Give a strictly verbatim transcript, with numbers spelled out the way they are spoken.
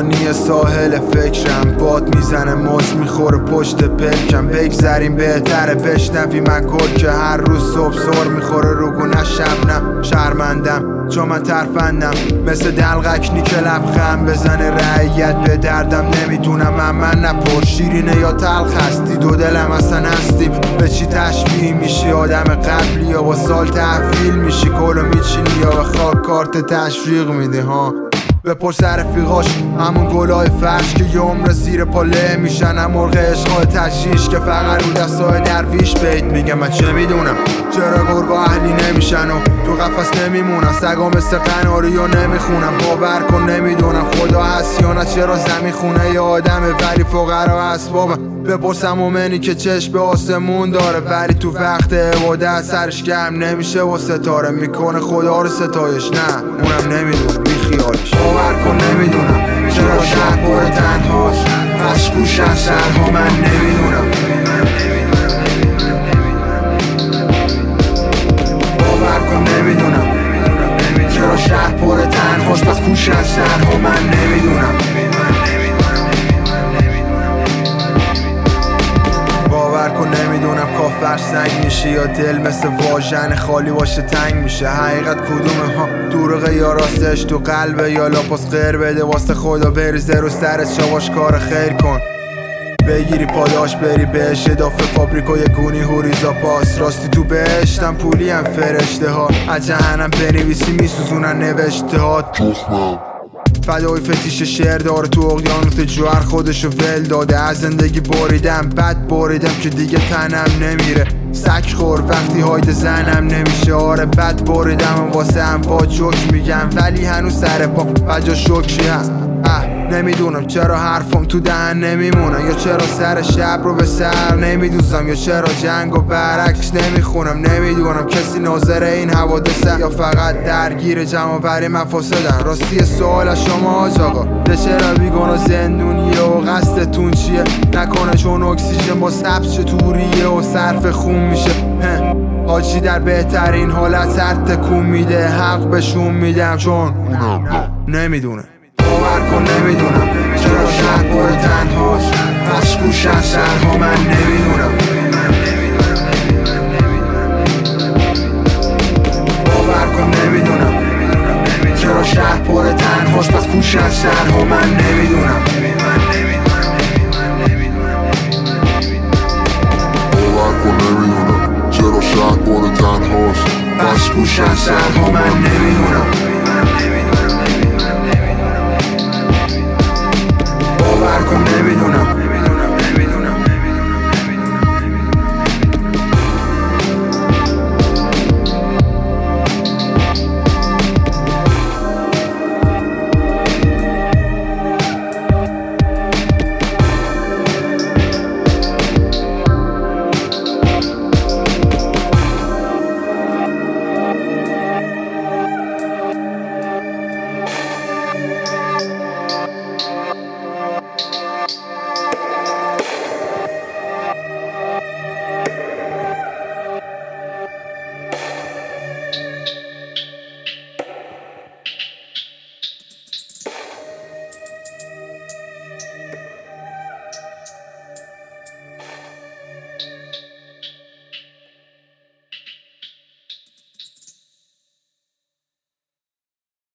بانی ساحل فکرم، باد میزنه موج میخوره پشت پلکم. بگذریم بهتره بشنویم اکل که هر روز صبح سر میخوره روگونه شبنم. شرمندم چون من ترفندم مثل دلغکنی که لبخند بزنه رعیت به دردم. نمیدونم من من نپر شیرینه یا تلخ هستی، دو دلم اصلا هستیم. به چی تشبیه میشی آدم قبلی یا با سال تحویل میشی؟ گلو میچینی یا به خاک کارت تشویق میدی ها؟ بپرس رفیقاش همون گلای فرش که یه عمر زیر پاله میشن، هم مرغ عشقای تشیش که فقط رو دستای درویش بیت میگم. من چه میدونم چرا گرگا اهلی نمیشن و تو قفس نمیمونن، سگا مثل قناری و نمیخونم. باور کن نمیدونم خدا هست یا نه، چرا زمین خونه ی آدمه ولی فقرا اسبابم. بپرسم مومنی که چشم به آسمون داره ولی تو وقت عبادت سرش گرم نمیشه و ستاره میکنه خدا رو ستایش. نه اونم نمیدونم بیخیالش. باور کن نمیدونم چرا شهر پر تنهاست، مشکوشن سرها من نمیدونم. باور کن نمیدونم چرا شهر پر تنهاست، پس کوشن سرها من نمیدونم. باور کن نمیدونم کافر سنگ میشه یا دل مثل واژن خالی باشه تنگ میشه. حقیقت کدومه ها دروغه یا راستش تو قلبه یا لاپاس غیر بده واسه خدا بریزه رو سرت شواش کار خیر کن. بگیری پاداش بری بهش اضافه فابریکای گونی هوریزا پاس. راستی تو بهشتم پولی هم فرشته ها، از جهنم بنویسی میسوزونن نوشته ها. تخمم فدای فتیش شعر داره تو اقیانوس جوهر خودشو ول داده. از زندگی بریدم بد بریدم که دیگه تنم نمیره. سک خور وقتی هاید زنم نمیشه. آره بد بریدم و واسه هم با جوک میگم ولی هنوز سر پا بجا شکری هست. اه نمیدونم چرا حرفم تو دهن نمیمونن، یا چرا سر شب رو به سر نمیدوزم، یا چرا جنگ و برعکس نمیخونم. نمیدونم کسی ناظر این حوادثه یا فقط درگیر جمع وری مفاسدن. راستی سوال از شما آج آقا ده چرا بیگانا زندونیه و قصدتون چیه؟ نکنه چون اکسیژن با سبز چطوریه و صرف خون میشه. حاجی در بهترین حالت سر تکون میده، حق بهشون میدم چون نمیدونه. باور کن نمیدونم چرا شهر پر تنهاست، مشکوشن سرها من نمیدونم. باور کن نمیدونم چرا شهر پر تنهاست، پس کوشن سرها من نمیدونم. باور کن نمیدونم چرا شهر پر تنهاست، مشکوشن سرها من نمیدونم.